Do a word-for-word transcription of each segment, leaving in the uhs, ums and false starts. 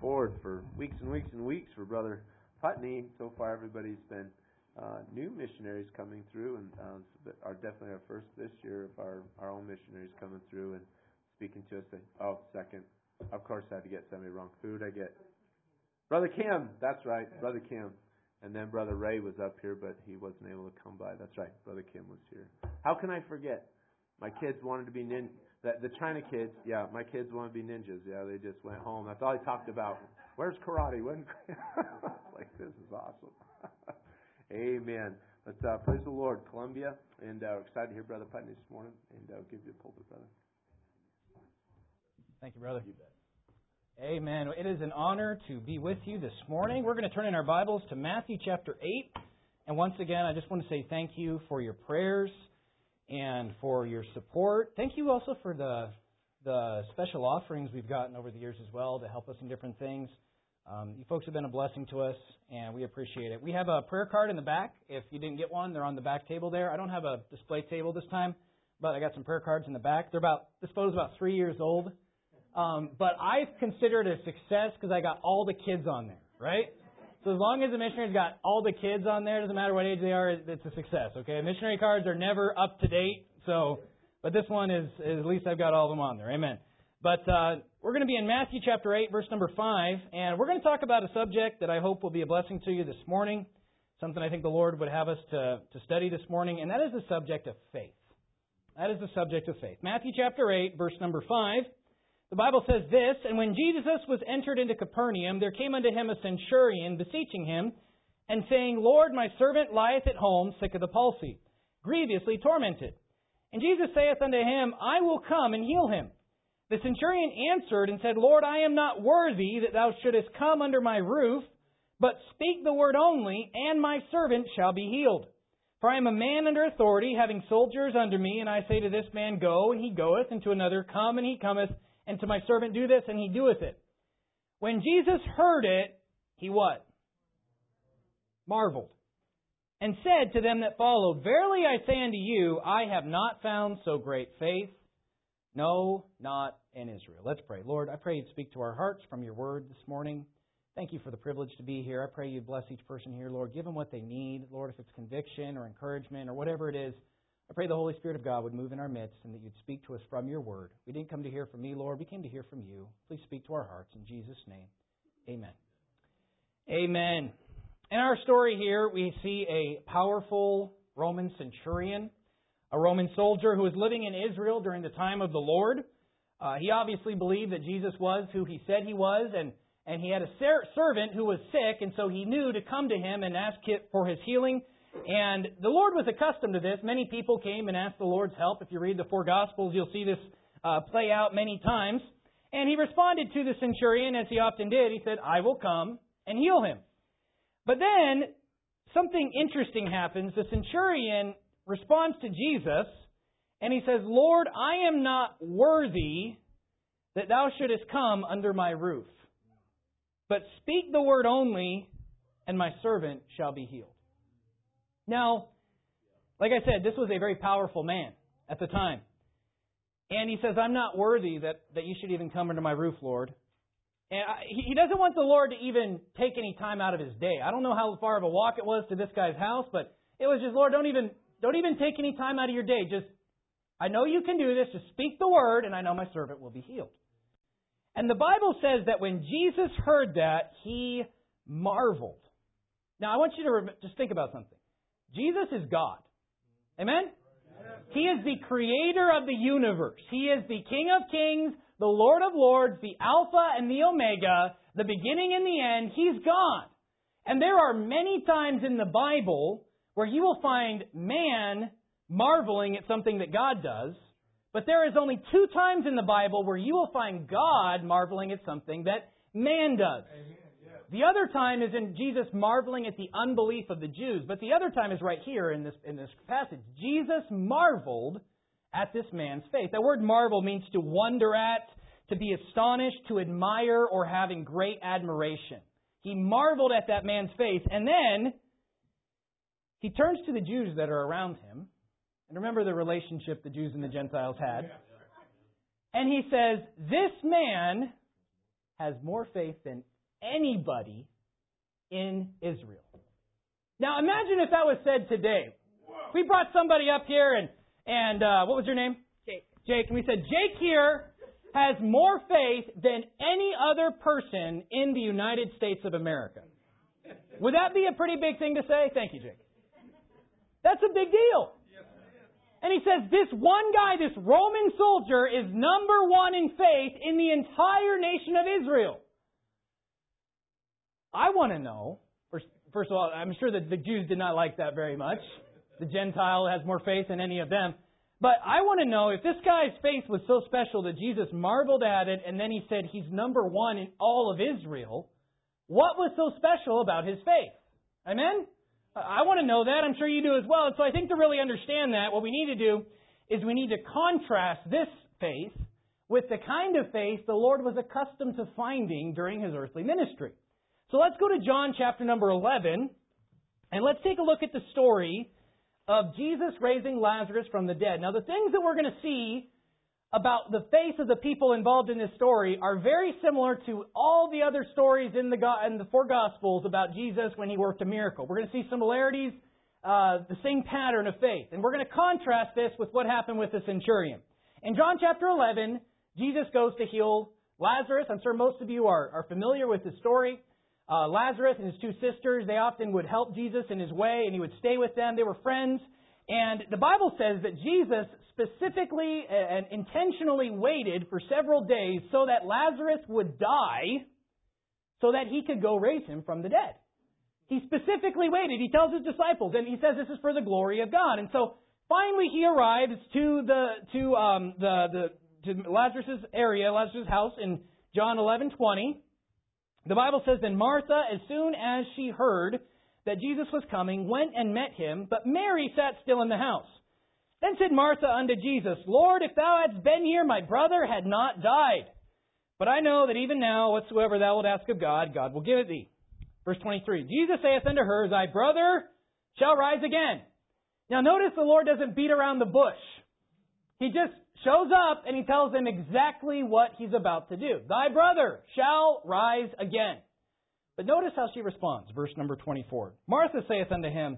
forward for weeks and weeks and weeks for Brother Putney. So far, everybody's been uh, new missionaries coming through, and uh, are definitely our first this year of our, our own missionaries coming through and speaking to us. Oh, second. Of course, I had to get somebody wrong. Who did I get? Brother Kim. That's right, Brother Kim. And then Brother Ray was up here, but he wasn't able to come by. That's right, Brother Kim was here. How can I forget? My kids wanted to be nin. The, the China kids, yeah, my kids wanted to be ninjas. Yeah, they just went home. That's all I talked about. Where's karate? When? Like, this is awesome. Amen. But uh, praise the Lord, Columbia, and uh, excited to hear Brother Putney this morning, and uh, give you a pulpit, brother. Thank you, brother. You bet. Amen. It is an honor to be with you this morning. We're going to turn in our Bibles to Matthew chapter eight. And once again, I just want to say thank you for your prayers and for your support. Thank you also for the the special offerings we've gotten over the years as well to help us in different things. Um, you folks have been a blessing to us, and we appreciate it. We have a prayer card in the back. If you didn't get one, they're on the back table there. I don't have a display table this time, but I got some prayer cards in the back. They're about, this photo's about three years old. Um, but I've considered it a success because I got all the kids on there, right? So as long as the missionary's got all the kids on there, doesn't matter what age they are, it's a success, okay? Missionary cards are never up to date, so, but this one is, is at least I've got all of them on there, amen. But uh, we're going to be in Matthew chapter eight, verse number five, and we're going to talk about a subject that I hope will be a blessing to you this morning, something I think the Lord would have us to, to study this morning, and that is the subject of faith. That is the subject of faith. Matthew chapter eight, verse number five. The Bible says this, "And when Jesus was entered into Capernaum, there came unto him a centurion, beseeching him, and saying, Lord, my servant lieth at home, sick of the palsy, grievously tormented. And Jesus saith unto him, I will come and heal him. The centurion answered and said, Lord, I am not worthy that thou shouldest come under my roof, but speak the word only, and my servant shall be healed. For I am a man under authority, having soldiers under me, and I say to this man, Go, and he goeth, and to another, Come, and he cometh, and to my servant, do this, and he doeth it. When Jesus heard it, he what? Marveled. And said to them that followed, Verily I say unto you, I have not found so great faith, no, not in Israel. Let's pray. Lord, I pray you'd speak to our hearts from your word this morning. Thank you for the privilege to be here. I pray you'd bless each person here, Lord. Give them what they need. Lord, if it's conviction or encouragement or whatever it is, I pray the Holy Spirit of God would move in our midst and that you'd speak to us from your word. We didn't come to hear from me, Lord. We came to hear from you. Please speak to our hearts. In Jesus' name, amen. Amen. In our story here, we see a powerful Roman centurion, a Roman soldier who was living in Israel during the time of the Lord. Uh, he obviously believed that Jesus was who he said he was, and, and he had a ser- servant who was sick, and so he knew to come to him and ask for his healing. And the Lord was accustomed to this. Many people came and asked the Lord's help. If you read the four Gospels, you'll see this uh, play out many times. And he responded to the centurion, as he often did. He said, I will come and heal him. But then something interesting happens. The centurion responds to Jesus, and he says, Lord, I am not worthy that thou shouldest come under my roof. But speak the word only, and my servant shall be healed. Now, like I said, this was a very powerful man at the time. And he says, I'm not worthy that, that you should even come under my roof, Lord. And I, he doesn't want the Lord to even take any time out of his day. I don't know how far of a walk it was to this guy's house, but it was just, Lord, don't even, don't even take any time out of your day. Just, I know you can do this. Just speak the word, and I know my servant will be healed. And the Bible says that when Jesus heard that, he marveled. Now, I want you to rem- just think about something. Jesus is God. Amen? He is the creator of the universe. He is the King of kings, the Lord of lords, the Alpha and the Omega, the beginning and the end. He's God. And there are many times in the Bible where you will find man marveling at something that God does, but there is only two times in the Bible where you will find God marveling at something that man does. Amen. The other time is in Jesus marveling at the unbelief of the Jews. But the other time is right here in this in this passage. Jesus marveled at this man's faith. That word marvel means to wonder at, to be astonished, to admire, or having great admiration. He marveled at that man's faith. And then he turns to the Jews that are around him. And remember the relationship the Jews and the Gentiles had. And he says, this man has more faith than anybody in Israel. Now imagine if that was said today. We brought somebody up here and, and uh, what was your name? Jake. Jake. And we said, Jake here has more faith than any other person in the United States of America. Would that be a pretty big thing to say? Thank you, Jake. That's a big deal. And he says this one guy, this Roman soldier, is number one in faith in the entire nation of Israel. I want to know, first, first of all, I'm sure that the Jews did not like that very much. The Gentile has more faith than any of them. But I want to know if this guy's faith was so special that Jesus marveled at it and then he said he's number one in all of Israel, what was so special about his faith? Amen? I want to know that. I'm sure you do as well. And so I think to really understand that, what we need to do is we need to contrast this faith with the kind of faith the Lord was accustomed to finding during His earthly ministry. So let's go to John chapter number eleven, and let's take a look at the story of Jesus raising Lazarus from the dead. Now, the things that we're going to see about the faith of the people involved in this story are very similar to all the other stories in the in the four Gospels about Jesus when He worked a miracle. We're going to see similarities, uh, the same pattern of faith. And we're going to contrast this with what happened with the centurion. In John chapter eleven, Jesus goes to heal Lazarus. I'm sure most of you are, are familiar with the story. Uh, Lazarus and his two sisters, they often would help Jesus in His way, and He would stay with them. They were friends. And the Bible says that Jesus specifically and intentionally waited for several days so that Lazarus would die so that He could go raise him from the dead. He specifically waited. He tells His disciples, and He says this is for the glory of God. And so finally He arrives to the to um, the the to Lazarus' area, Lazarus' house in John eleven twenty. The Bible says, then Martha, as soon as she heard that Jesus was coming, went and met Him, but Mary sat still in the house. Then said Martha unto Jesus, Lord, if Thou hadst been here, my brother had not died. But I know that even now, whatsoever Thou wilt ask of God, God will give it Thee. Verse twenty-three, Jesus saith unto her, Thy brother shall rise again. Now notice the Lord doesn't beat around the bush. He just shows up and He tells them exactly what He's about to do. Thy brother shall rise again. But notice how she responds. Verse number twenty-four. Martha saith unto Him,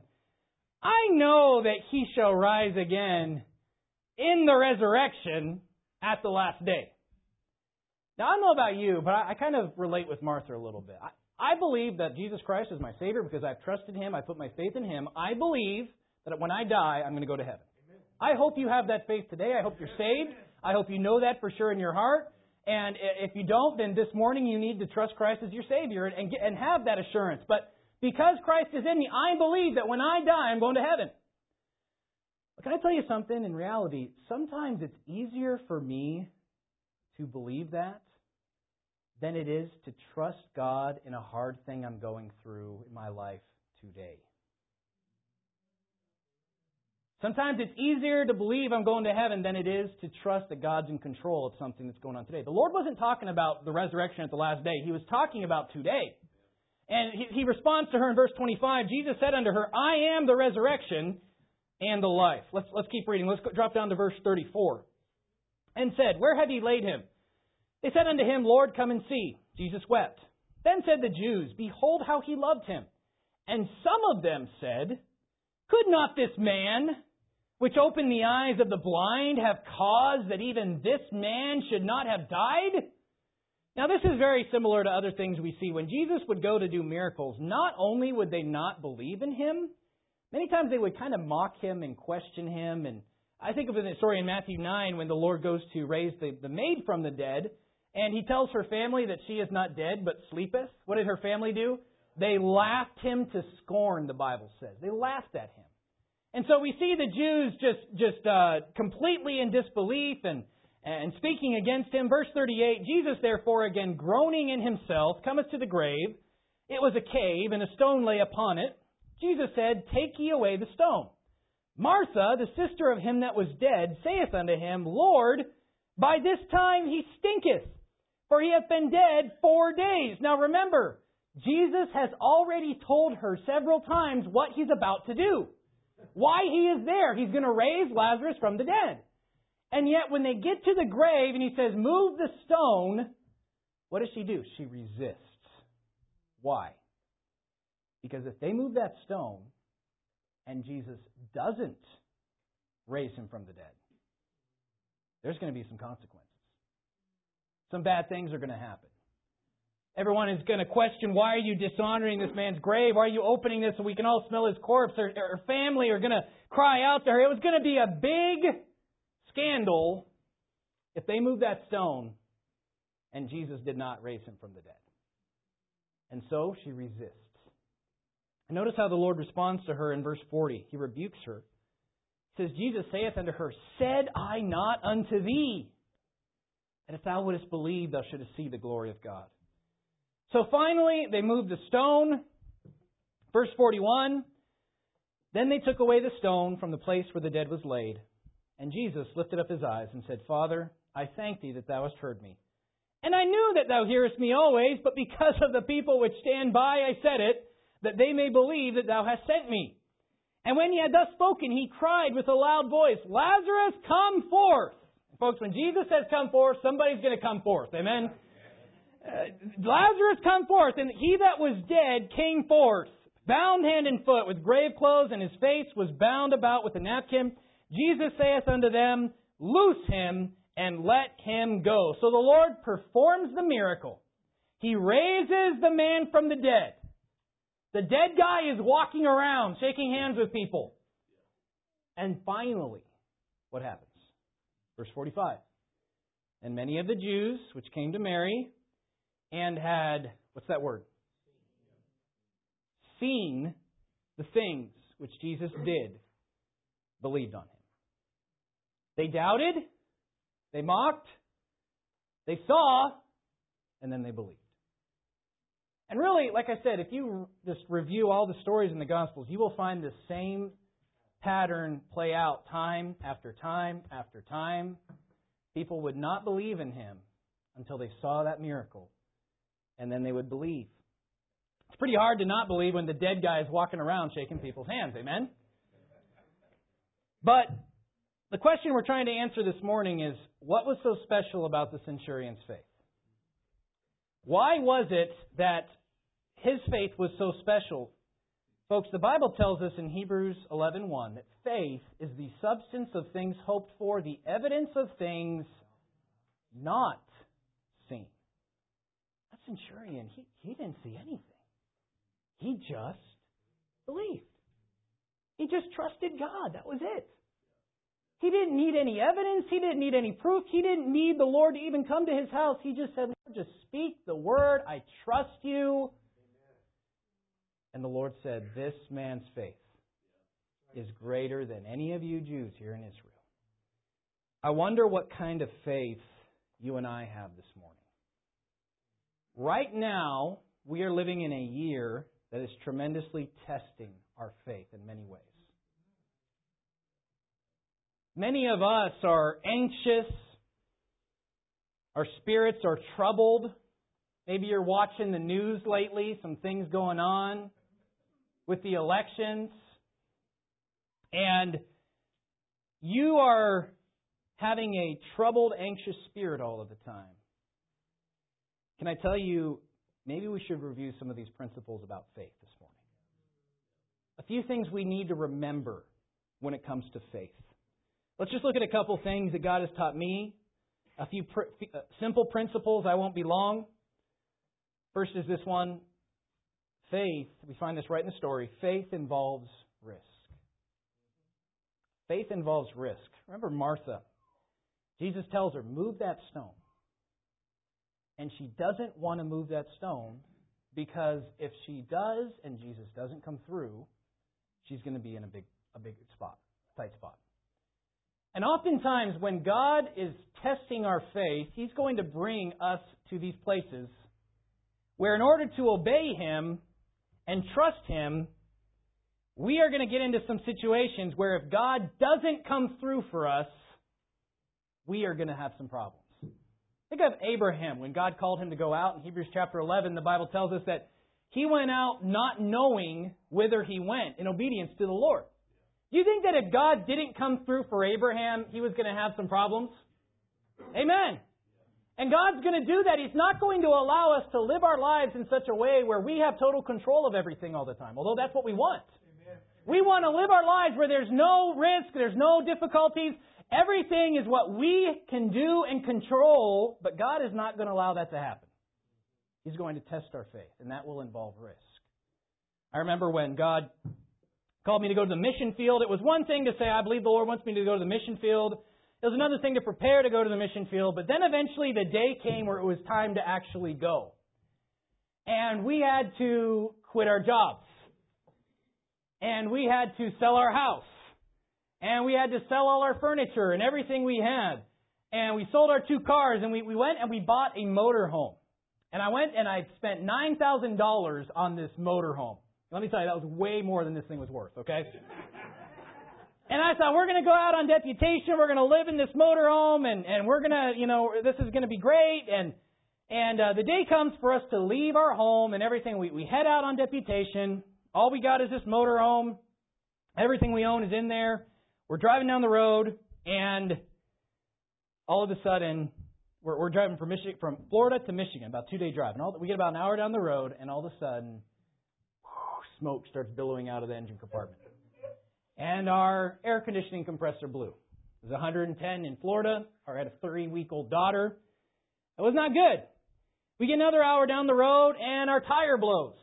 I know that he shall rise again in the resurrection at the last day. Now, I don't know about you, but I, I kind of relate with Martha a little bit. I, I believe that Jesus Christ is my Savior because I've trusted Him. I put my faith in Him. I believe that when I die, I'm going to go to heaven. I hope you have that faith today. I hope you're saved. I hope you know that for sure in your heart. And if you don't, then this morning you need to trust Christ as your Savior and, get, and have that assurance. But because Christ is in me, I believe that when I die, I'm going to heaven. But can I tell you something? In reality, sometimes it's easier for me to believe that than it is to trust God in a hard thing I'm going through in my life today. Sometimes it's easier to believe I'm going to heaven than it is to trust that God's in control of something that's going on today. The Lord wasn't talking about the resurrection at the last day. He was talking about today. And he, he responds to her in verse twenty-five. Jesus said unto her, I am the resurrection and the life. Let's, let's keep reading. Let's go, drop down to verse thirty-four. And said, Where have ye laid him? They said unto him, Lord, come and see. Jesus wept. Then said the Jews, Behold how he loved him. And some of them said, Could not this man, which opened the eyes of the blind, have caused that even this man should not have died? Now this is very similar to other things we see. When Jesus would go to do miracles, not only would they not believe in Him, many times they would kind of mock Him and question Him. And I think of the story in Matthew nine when the Lord goes to raise the, the maid from the dead, and He tells her family that she is not dead but sleepeth. What did her family do? They laughed Him to scorn, the Bible says. They laughed at Him. And so we see the Jews just just uh, completely in disbelief and, and speaking against Him. Verse thirty-eight, Jesus therefore, again groaning in Himself, cometh to the grave. It was a cave, and a stone lay upon it. Jesus said, Take ye away the stone. Martha, the sister of him that was dead, saith unto Him, Lord, by this time he stinketh, for he hath been dead four days. Now remember, Jesus has already told her several times what He's about to do. Why He is there. He's going to raise Lazarus from the dead. And yet when they get to the grave and He says, Move the stone, what does she do? She resists. Why? Because if they move that stone and Jesus doesn't raise him from the dead, there's going to be some consequences. Some bad things are going to happen. Everyone is going to question, why are you dishonoring this man's grave? Why are you opening this so we can all smell his corpse? Her, her family are going to cry out to her. It was going to be a big scandal if they moved that stone and Jesus did not raise him from the dead. And so she resists. And notice how the Lord responds to her in verse forty. He rebukes her. It says, Jesus saith unto her, Said I not unto thee, that if thou wouldest believe, thou shouldest see the glory of God. So finally, they moved the stone. Verse forty-one, Then they took away the stone from the place where the dead was laid. And Jesus lifted up his eyes and said, Father, I thank thee that thou hast heard me. And I knew that thou hearest me always, but because of the people which stand by, I said it, that they may believe that thou hast sent me. And when he had thus spoken, he cried with a loud voice, Lazarus, come forth. Folks, when Jesus says come forth, somebody's going to come forth. Amen? Uh, Lazarus, come forth. And he that was dead came forth, bound hand and foot with grave clothes, and his face was bound about with a napkin. Jesus saith unto them, Loose him and let him go. So the Lord performs the miracle. He raises the man from the dead. The dead guy is walking around, shaking hands with people. And finally, what happens? Verse forty-five. And many of the Jews which came to Mary and had, what's that word? Seen the things which Jesus did, believed on him. They doubted, they mocked, they saw, and then they believed. And really, like I said, if you just review all the stories in the Gospels, you will find the same pattern play out time after time after time. People would not believe in him until they saw that miracle, and then they would believe. It's pretty hard to not believe when the dead guy is walking around shaking people's hands. Amen? But the question we're trying to answer this morning is, what was so special about the centurion's faith? Why was it that his faith was so special? Folks, the Bible tells us in Hebrews eleven one that faith is the substance of things hoped for, the evidence of things not seen. That centurion, he, he didn't see anything. He just believed. He just trusted God. That was it. He didn't need any evidence. He didn't need any proof. He didn't need the Lord to even come to his house. He just said, Lord, just speak the word. I trust you. And the Lord said, this man's faith is greater than any of you Jews here in Israel. I wonder what kind of faith you and I have this morning. Right now, we are living in a year that is tremendously testing our faith in many ways. Many of us are anxious. Our spirits are troubled. Maybe you're watching the news lately, some things going on with the elections. And you are having a troubled, anxious spirit all of the time. Can I tell you, maybe we should review some of these principles about faith this morning. A few things we need to remember when it comes to faith. Let's just look at a couple things that God has taught me. A few pr- uh, simple principles. I won't be long. First is this one. Faith, we find this right in the story. Faith involves risk. Faith involves risk. Remember Martha. Jesus tells her, move that stone. And she doesn't want to move that stone because if she does and Jesus doesn't come through, she's going to be in a big, a big spot, tight spot. And oftentimes when God is testing our faith, He's going to bring us to these places where in order to obey Him and trust Him, we are going to get into some situations where if God doesn't come through for us, we are going to have some problems. Think of Abraham when God called him to go out. In Hebrews chapter eleven, the Bible tells us that he went out not knowing whither he went in obedience to the Lord. Do you think that if God didn't come through for Abraham, he was going to have some problems? Amen. And God's going to do that. He's not going to allow us to live our lives in such a way where we have total control of everything all the time, although that's what we want. Amen. We want to live our lives where there's no risk, there's no difficulties. Everything is what we can do and control, but God is not going to allow that to happen. He's going to test our faith, and that will involve risk. I remember when God called me to go to the mission field, it was one thing to say, I believe the Lord wants me to go to the mission field. It was another thing to prepare to go to the mission field, but then eventually the day came where it was time to actually go. And we had to quit our jobs. And we had to sell our house. And we had to sell all our furniture and everything we had. And we sold our two cars, and we, we went and we bought a motorhome. And I went and I spent nine thousand dollars on this motorhome. Let me tell you, that was way more than this thing was worth, okay? And I thought, we're going to go out on deputation, we're going to live in this motorhome, and, and we're going to, you know, this is going to be great. And and uh, the day comes for us to leave our home and everything. We, we head out on deputation. All we got is this motorhome. Everything we own is in there. We're driving down the road, and all of a sudden, we're, we're driving from Michigan, from Florida to Michigan, about a two-day drive. And all, we get about an hour down the road, and all of a sudden, whoo, smoke starts billowing out of the engine compartment. And our air conditioning compressor blew. It was one hundred ten in Florida. I had a three-week-old daughter. It was not good. We get another hour down the road, and our tire blows.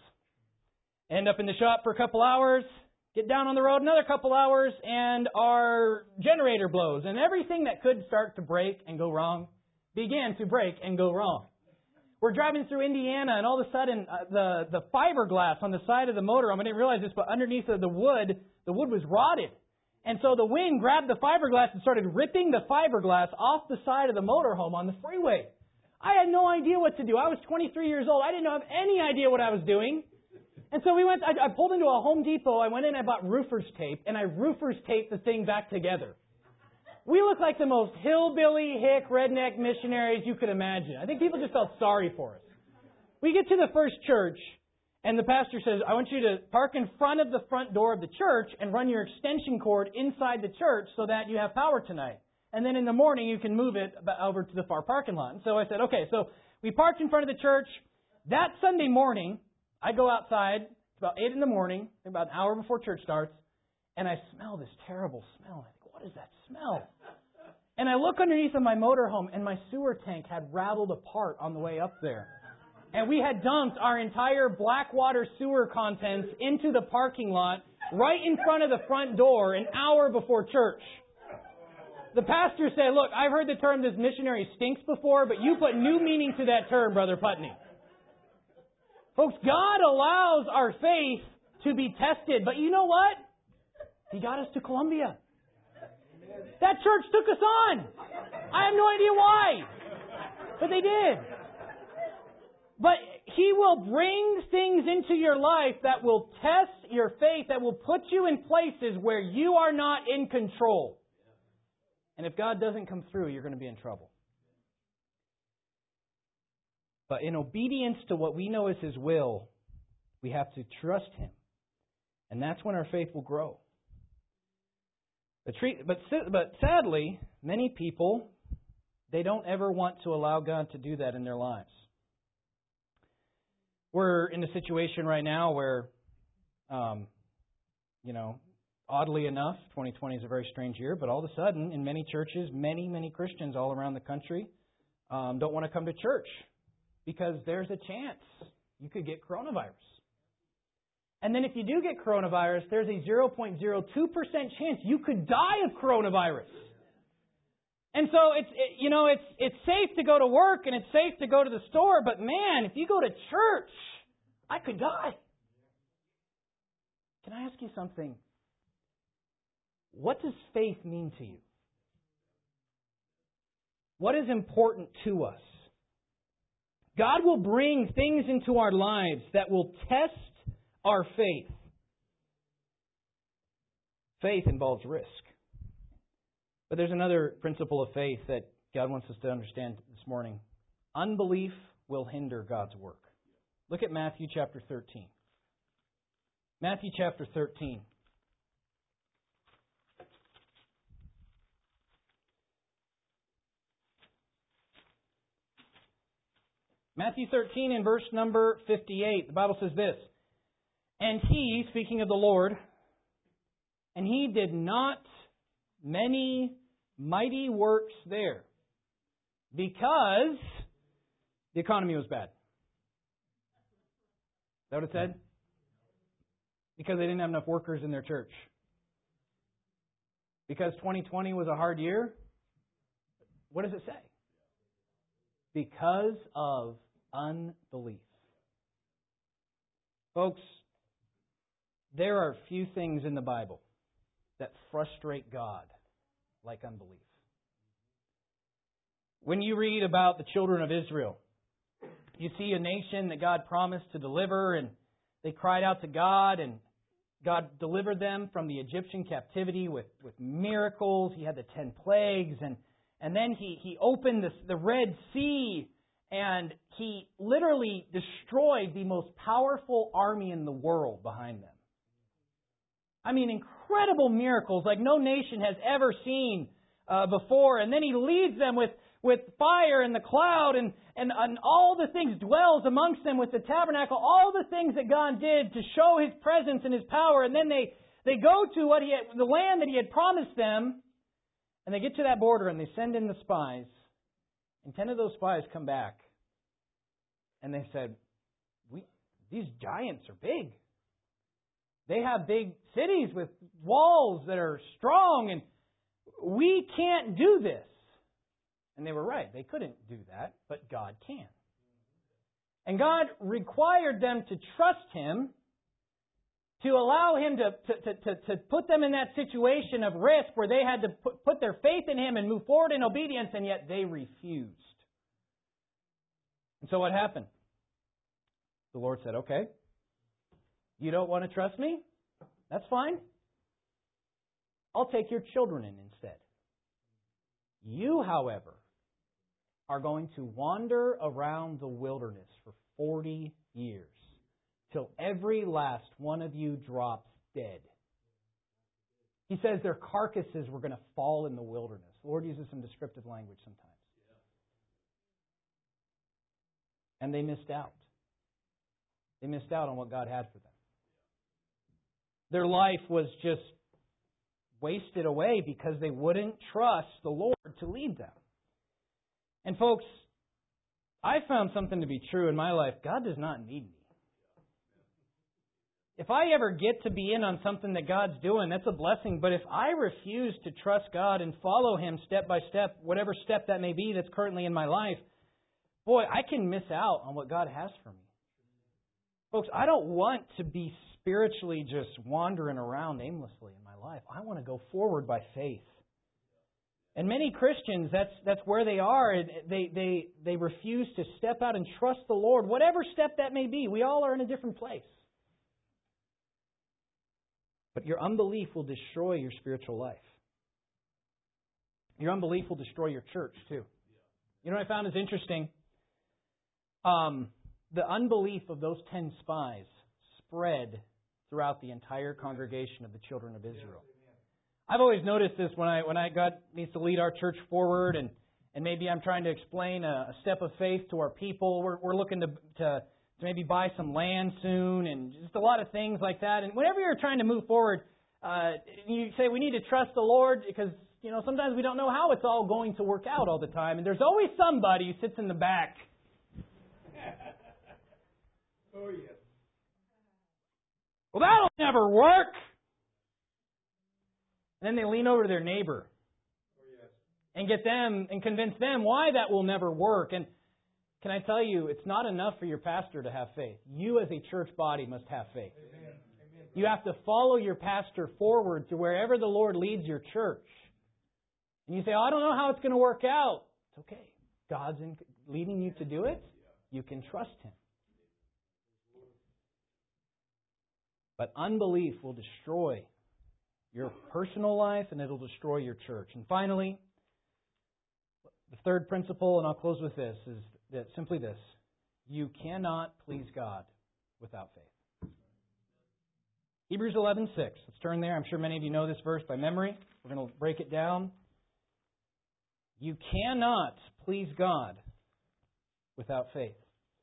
End up in the shop for a couple hours. Get down on the road another couple hours, and our generator blows. And everything that could start to break and go wrong began to break and go wrong. We're driving through Indiana, and all of a sudden, uh, the, the fiberglass on the side of the motorhome, I didn't realize this, but underneath of the wood, the wood was rotted. And so the wind grabbed the fiberglass and started ripping the fiberglass off the side of the motorhome on the freeway. I had no idea what to do. I was twenty-three years old. I didn't have any idea what I was doing. And so we went, I, I pulled into a Home Depot. I went in and I bought roofer's tape, and I roofer's taped the thing back together. We look like the most hillbilly, hick, redneck missionaries you could imagine. I think people just felt sorry for us. We get to the first church, and the pastor says, I want you to park in front of the front door of the church and run your extension cord inside the church so that you have power tonight. And then in the morning, you can move it over to the far parking lot. And so I said, okay, so we parked in front of the church. That Sunday morning, I go outside. It's about eight in the morning, about an hour before church starts, and I smell this terrible smell. I think, what is that smell? And I look underneath of my motorhome, and my sewer tank had rattled apart on the way up there. And we had dumped our entire Blackwater sewer contents into the parking lot right in front of the front door an hour before church. The pastor said, look, I've heard the term this missionary stinks before, but you put new meaning to that term, Brother Putney. Folks, God allows our faith to be tested, but you know what? He got us to Columbia. That church took us on. I have no idea why, but they did. But He will bring things into your life that will test your faith, that will put you in places where you are not in control. And if God doesn't come through, you're going to be in trouble. But in obedience to what we know is His will, we have to trust Him. And that's when our faith will grow. But, treat, but, but sadly, many people, they don't ever want to allow God to do that in their lives. We're in a situation right now where, um, you know, oddly enough, twenty twenty is a very strange year, but all of a sudden, in many churches, many, many Christians all around the country um, don't want to come to church because there's a chance you could get coronavirus. And then if you do get coronavirus, there's a zero point zero two percent chance you could die of coronavirus. And so it's it, you know it's it's safe to go to work and it's safe to go to the store, but man, if you go to church, I could die. Can I ask you something? What does faith mean to you? What is important to us? God will bring things into our lives that will test our faith. Faith involves risk. But there's another principle of faith that God wants us to understand this morning. Unbelief will hinder God's work. Look at Matthew chapter thirteen. Matthew chapter thirteen. Matthew thirteen and verse number fifty-eight, the Bible says this, "And he," speaking of the Lord, "and he did not many mighty works there, because the economy was bad." Is that what it said? Because they didn't have enough workers in their church. Because twenty twenty was a hard year. What does it say? Because of unbelief. Folks, there are few things in the Bible that frustrate God like unbelief. When you read about the children of Israel, you see a nation that God promised to deliver, and they cried out to God, and God delivered them from the Egyptian captivity with, with miracles. He had the ten plagues, and, and then He, he opened the, the Red Sea, and He literally destroyed the most powerful army in the world behind them. I mean, incredible miracles like no nation has ever seen uh, before. And then He leads them with, with fire and the cloud, and, and, and all the things, dwells amongst them with the tabernacle, all the things that God did to show His presence and His power. And then they, they go to what He had, the land that He had promised them, and they get to that border and they send in the spies. And ten of those spies come back, and they said, "We these giants are big. They have big cities with walls that are strong, and we can't do this." And they were right. They couldn't do that, but God can. And God required them to trust Him, to allow Him to, to, to, to put them in that situation of risk where they had to put, put their faith in Him and move forward in obedience, and yet they refused. And so what happened? The Lord said, "Okay, you don't want to trust me? That's fine. I'll take your children in instead. You, however, are going to wander around the wilderness for forty years, till every last one of you drops dead." He says their carcasses were going to fall in the wilderness. The Lord uses some descriptive language sometimes. And they missed out. They missed out on what God had for them. Their life was just wasted away because they wouldn't trust the Lord to lead them. And folks, I found something to be true in my life. God does not need me. If I ever get to be in on something that God's doing, that's a blessing. But if I refuse to trust God and follow Him step by step, whatever step that may be that's currently in my life, boy, I can miss out on what God has for me. Folks, I don't want to be spiritually just wandering around aimlessly in my life. I want to go forward by faith. And many Christians, that's that's where they are. They they they refuse to step out and trust the Lord, whatever step that may be. We all are in a different place. But your unbelief will destroy your spiritual life. Your unbelief will destroy your church too. You know what I found is interesting? Um, the unbelief of those ten spies spread throughout the entire congregation of the children of Israel. I've always noticed this when I when I God needs to lead our church forward, and, and maybe I'm trying to explain a, a step of faith to our people. We're we're looking to, to to maybe buy some land soon, and just a lot of things like that. And whenever you're trying to move forward, uh, you say we need to trust the Lord, because you know sometimes we don't know how it's all going to work out all the time, and there's always somebody who sits in the back. Oh yes. Well, that'll never work. And then they lean over to their neighbor Oh yes. and get them and convince them why that will never work. And can I tell you, it's not enough for your pastor to have faith. You as a church body must have faith. Amen. Amen. You have to follow your pastor forward to wherever the Lord leads your church. And you say, oh, I don't know how it's going to work out. It's okay. God's in, leading you to do it. You can trust Him. But unbelief will destroy your personal life, and it'll destroy your church. And finally, the third principle, and I'll close with this, is that simply this: you cannot please God without faith. Hebrews eleven six. Let's turn there. I'm sure many of you know this verse by memory. We're going to break it down. You cannot please God without faith.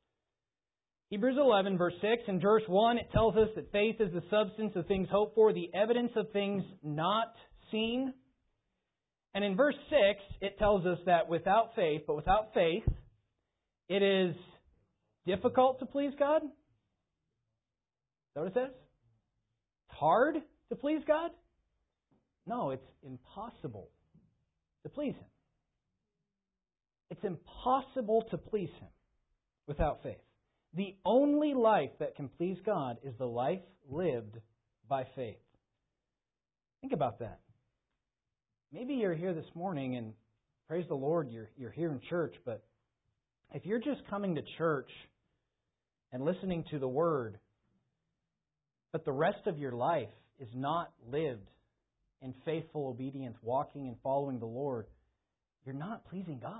Hebrews eleven, verse six. In verse one, it tells us that faith is the substance of things hoped for, the evidence of things not seen. And in verse six, it tells us that without faith, but without faith, it is difficult to please God. Is that what it says? It's hard to please God? No, it's impossible to please Him. It's impossible to please Him without faith. The only life that can please God is the life lived by faith. Think about that. Maybe you're here this morning and praise the Lord, you're, you're here in church, but if you're just coming to church and listening to the Word, but the rest of your life is not lived in faithful obedience, walking and following the Lord, you're not pleasing God.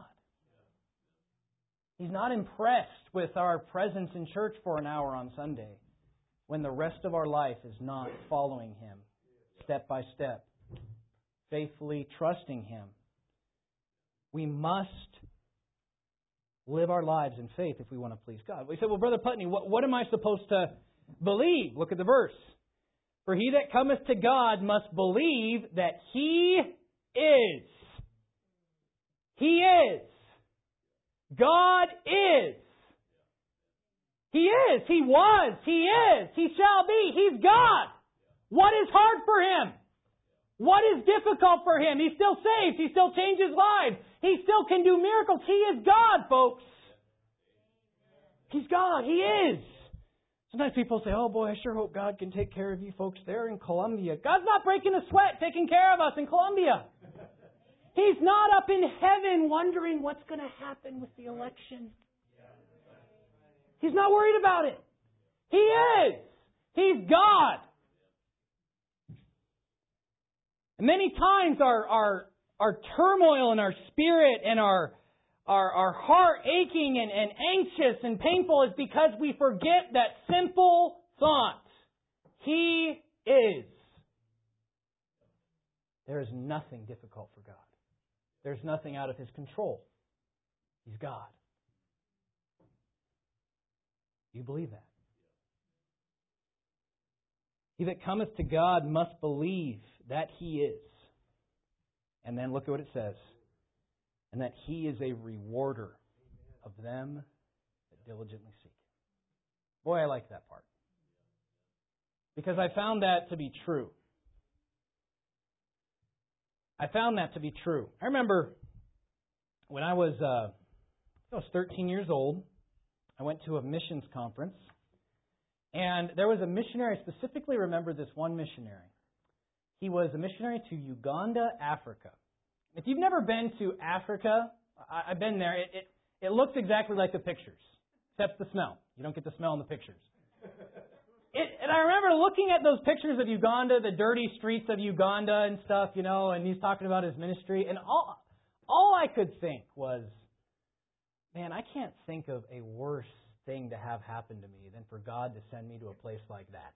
He's not impressed with our presence in church for an hour on Sunday when the rest of our life is not following Him step by step, faithfully trusting Him. We must live our lives in faith if we want to please God. We said, well, Brother Putney, what, what am I supposed to believe? Look at the verse. For he that cometh to God must believe that He is. He is. God is. He is. He was. He is. He shall be. He's God. What is hard for Him? What is difficult for Him? He still saves. He still changes lives. He still can do miracles. He is God, folks. He's God. He is. Sometimes people say, oh boy, I sure hope God can take care of you folks there in Colombia. God's not breaking a sweat taking care of us in Colombia. He's not up in heaven wondering what's going to happen with the election. He's not worried about it. He is. He's God. And many times our, our, our turmoil in our spirit and our, our, our heart aching and, and anxious and painful is because we forget that simple thought. He is. There is nothing difficult for God. There's nothing out of His control. He's God. Do you believe that? He that cometh to God must believe that He is. And then look at what it says. And that He is a rewarder of them that diligently seek Him. Boy, I like that part. Because I found that to be true. I found that to be true. I remember when I was, uh, I was thirteen years old, I went to a missions conference. And there was a missionary, I specifically remember this one missionary. He was a missionary to Uganda, Africa. If you've never been to Africa, I, I've been there. It, it, it looks exactly like the pictures, except the smell. You don't get the smell in the pictures. It, and I remember looking at those pictures of Uganda, the dirty streets of Uganda and stuff, you know, and he's talking about his ministry. And all, all I could think was, man, I can't think of a worse thing to have happen to me than for God to send me to a place like that.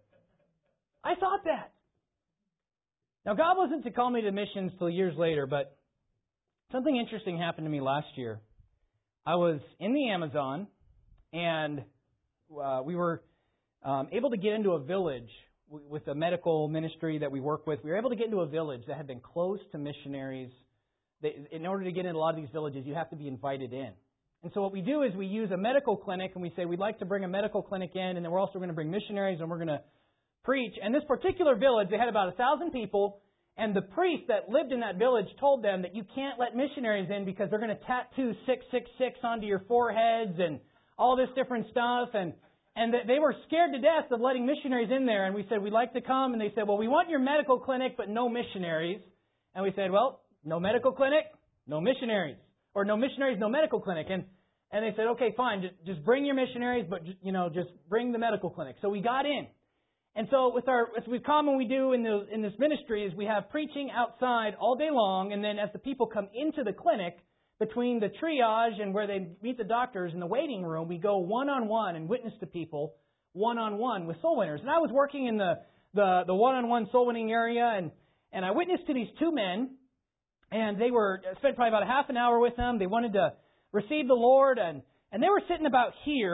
I thought that. Now, God wasn't to call me to missions till years later, but something interesting happened to me last year. I was in the Amazon, and uh, we were um, able to get into a village with a medical ministry that we work with. We were able to get into a village that had been closed to missionaries. They, in order to get into a lot of these villages, you have to be invited in. And so what we do is we use a medical clinic, and we say we'd like to bring a medical clinic in, and then we're also going to bring missionaries, and we're going to preach. And this particular village, they had about a thousand people, and the priest that lived in that village told them that you can't let missionaries in because they're going to tattoo six six six onto your foreheads and all this different stuff. And and they were scared to death of letting missionaries in there. And we said, we'd like to come. And they said, well, we want your medical clinic, but no missionaries. And we said, well, no medical clinic, no missionaries. Or no missionaries, no medical clinic. And and they said, okay, fine, just, just bring your missionaries, but just, you know, just bring the medical clinic. So we got in. And so with our, as we come and we do in, the, in this ministry is we have preaching outside all day long, and then as the people come into the clinic, between the triage and where they meet the doctors in the waiting room, we go one-on-one and witness to people one-on-one with soul winners. And I was working in the, the, the one-on-one soul winning area, and, and I witnessed to these two men, and they were, I spent probably about a half an hour with them. They wanted to receive the Lord, and, and they were sitting about here,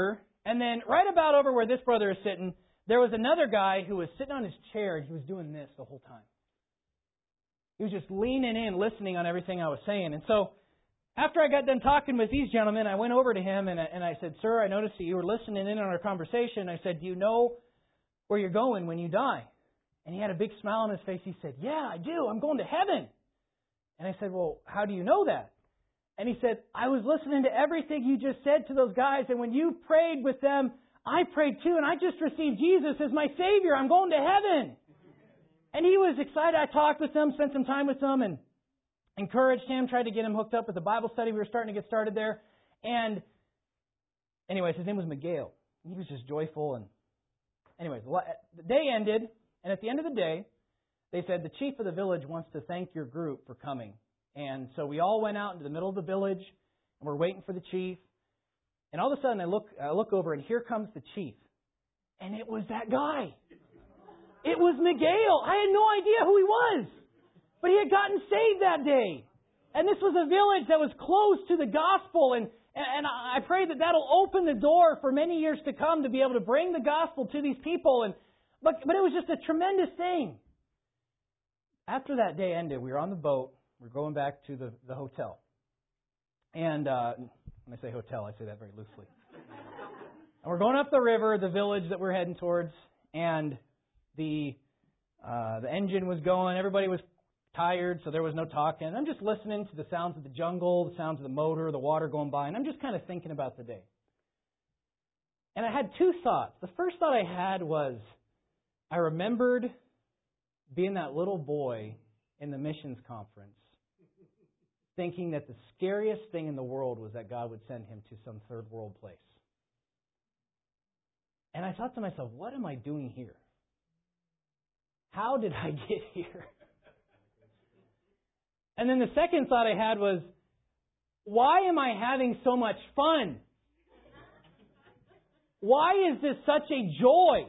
And then right about over where this brother is sitting, there was another guy who was sitting on his chair and he was doing this the whole time. He was just leaning in, listening on everything I was saying. And so after I got done talking with these gentlemen, I went over to him and I, and I said, "Sir, I noticed that you were listening in on our conversation." I said, "Do you know where you're going when you die?" And he had a big smile on his face. He said, "Yeah, I do. I'm going to heaven." And I said, "Well, how do you know that?" And he said, "I was listening to everything you just said to those guys, and when you prayed with them, I prayed too, and I just received Jesus as my Savior. I'm going to heaven." And he was excited. I talked with him, spent some time with him, and encouraged him, tried to get him hooked up with the Bible study. We were starting to get started there. And anyways, his name was Miguel. He was just joyful. And anyways, the day ended, and at the end of the day, they said, "The chief of the village wants to thank your group for coming." And so we all went out into the middle of the village, and we're waiting for the chief. And all of a sudden, I look, I look over, and here comes the chief. And it was that guy. It was Miguel. I had no idea who he was. But he had gotten saved that day. And this was a village that was close to the gospel. And, and I pray that that'll open the door for many years to come to be able to bring the gospel to these people. And But, but it was just a tremendous thing. After that day ended, we were on the boat. We were going back to the, the hotel. And uh, when I say hotel, I say that very loosely. And we're going up the river, the village that we're heading towards. And the uh, the engine was going. Everybody was tired, so there was no talking. I'm just listening to the sounds of the jungle, the sounds of the motor, the water going by, and I'm just kind of thinking about the day. And I had two thoughts. The first thought I had was, I remembered being that little boy in the missions conference, thinking that the scariest thing in the world was that God would send him to some third world place. And I thought to myself, what am I doing here? How did I get here? And then the second thought I had was, why am I having so much fun? Why is this such a joy?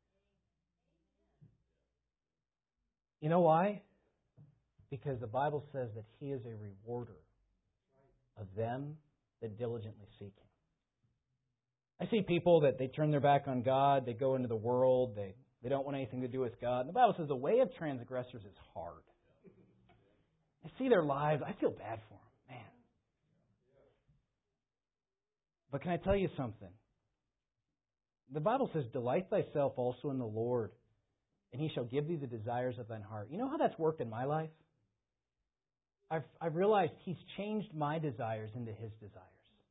You know why? Because the Bible says that He is a rewarder of them that diligently seek Him. I see people that they turn their back on God, they go into the world, they, they don't want anything to do with God. And the Bible says the way of transgressors is hard. I see their lives. I feel bad for them. Man. But can I tell you something? The Bible says, "Delight thyself also in the Lord, and He shall give thee the desires of thine heart." You know how that's worked in my life? I've, I've realized He's changed my desires into His desires.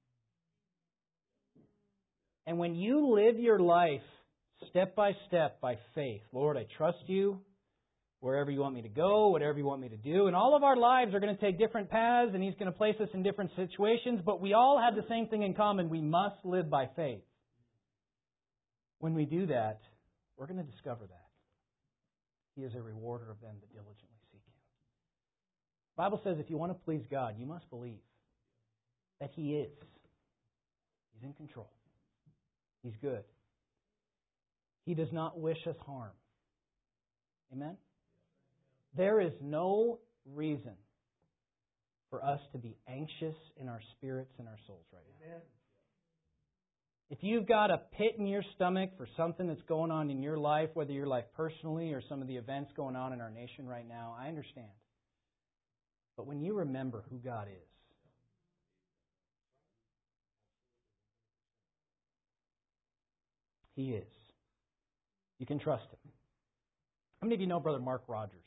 And when you live your life step by step by faith, Lord, I trust You. Wherever You want me to go, whatever You want me to do. And all of our lives are going to take different paths, and He's going to place us in different situations, but we all have the same thing in common. We must live by faith. When we do that, we're going to discover that He is a rewarder of them that diligently seek Him. The Bible says if you want to please God, you must believe that He is. He's in control. He's good. He does not wish us harm. Amen? There is no reason for us to be anxious in our spirits and our souls right now. Amen. If you've got a pit in your stomach for something that's going on in your life, whether your life personally or some of the events going on in our nation right now, I understand. But when you remember who God is, He is. You can trust Him. How many of you know Brother Mark Rogers?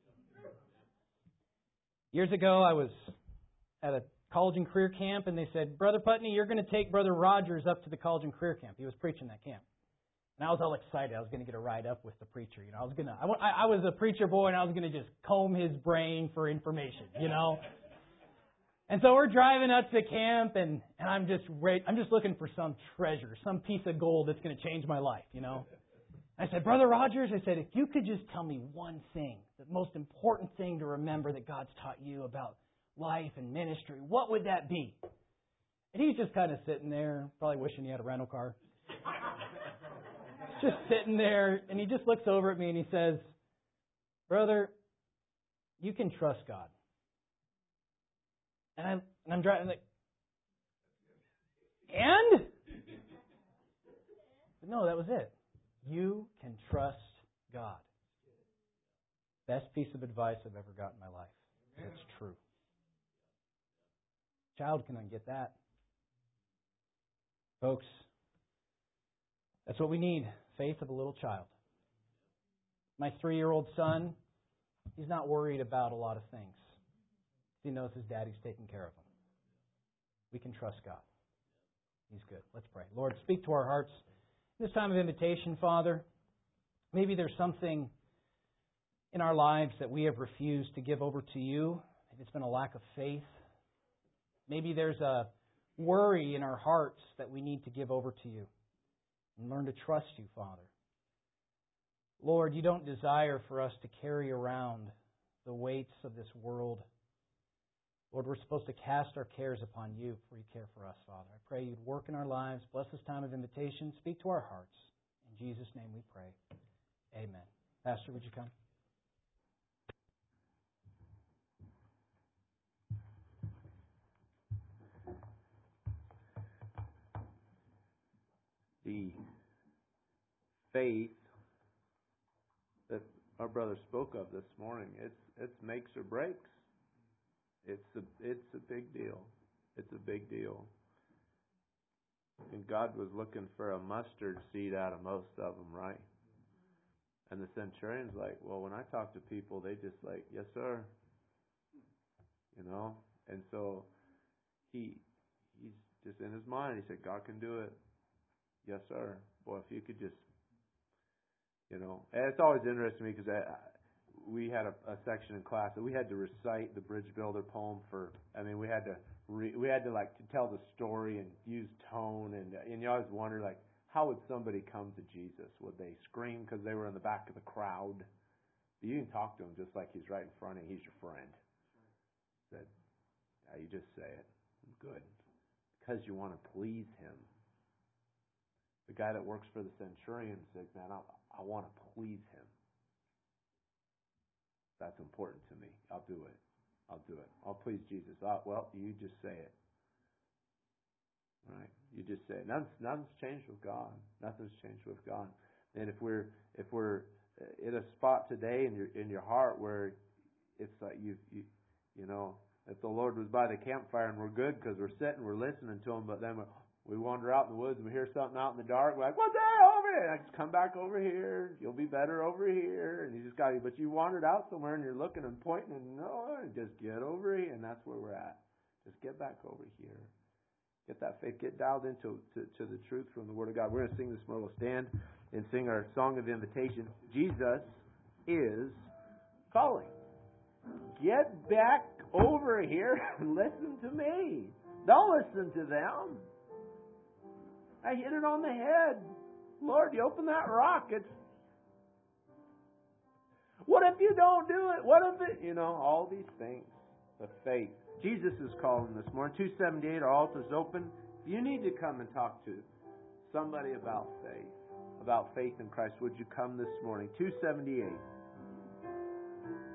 Years ago, I was at a college and career camp, and they said, "Brother Putney, you're going to take Brother Rogers up to the college and career camp." He was preaching that camp. And I was all excited. I was going to get a ride up with the preacher. You know, I was going to. I, I was a preacher boy, and I was going to just comb his brain for information. You know. And so we're driving up to camp, and, and I'm just right, I'm just looking for some treasure, some piece of gold that's going to change my life. You know. I said, "Brother Rogers," I said, "if you could just tell me one thing, the most important thing to remember that God's taught you about life and ministry, what would that be?" And he's just kind of sitting there, probably wishing he had a rental car. Just sitting there, and he just looks over at me and he says, "Brother, you can trust God." And I'm, and I'm driving like, and? No, that was it. You can trust God. Best piece of advice I've ever got in my life. It's true. Child can get that. Folks, that's what we need. Faith of a little child. My three-year-old son, he's not worried about a lot of things. He knows his daddy's taking care of him. We can trust God. He's good. Let's pray. Lord, speak to our hearts. This time of invitation, Father, maybe there's something in our lives that we have refused to give over to You. Maybe it's been a lack of faith. Maybe there's a worry in our hearts that we need to give over to You and learn to trust You, Father. Lord, You don't desire for us to carry around the weights of this world. Lord, we're supposed to cast our cares upon You, for You care for us, Father. I pray You'd work in our lives. Bless this time of invitation. Speak to our hearts. In Jesus' name we pray. Amen. Pastor, would you come? The faith that our brother spoke of this morning, it's it's makes or breaks. It's a it's a big deal. It's a big deal. And God was looking for a mustard seed out of most of them, right? And the centurion's like, well, when I talk to people, they just like, yes, sir. You know? And so he he's just in his mind, he said, God can do it. Yes, sir. Boy, if you could just, you know. And it's always interesting to me because I, we had a, a section in class that we had to recite the Bridge Builder poem for. I mean, we had to re, we had to like to tell the story and use tone, and and you always wonder like, how would somebody come to Jesus? Would they scream because they were in the back of the crowd? But you can talk to him just like he's right in front of you. He's your friend. Said, yeah, you just say it. Good, because you want to please him. The guy that works for the centurion said, man, I, I want to please him. That's important to me. I'll do it. I'll do it. I'll please Jesus. Oh, well, you just say it. Right? You just say it. Nothing's, nothing's changed with God. Nothing's changed with God. And if we're if we're in a spot today in your in your heart where it's like you you you know, if the Lord was by the campfire and we're good because we're sitting, we're listening to Him, but then we're, we wander out in the woods and we hear something out in the dark. We're like, what's that over here? I just come back over here. You'll be better over here. And you just got, but you wandered out somewhere and you're looking and pointing and no, just get over here. And that's where we're at. Just get back over here. Get that faith. Get dialed into to, to the truth from the Word of God. We're going to sing this morning. We'll stand and sing our song of invitation. Jesus is calling. Get back over here and listen to me. Don't listen to them. I hit it on the head. Lord, you open that rock. It's what if you don't do it? What if it? You know, all these things. The faith. Jesus is calling this morning. two seventy-eight, our altar's open. If you need to come and talk to somebody about faith, about faith in Christ, would you come this morning? two seventy-eight.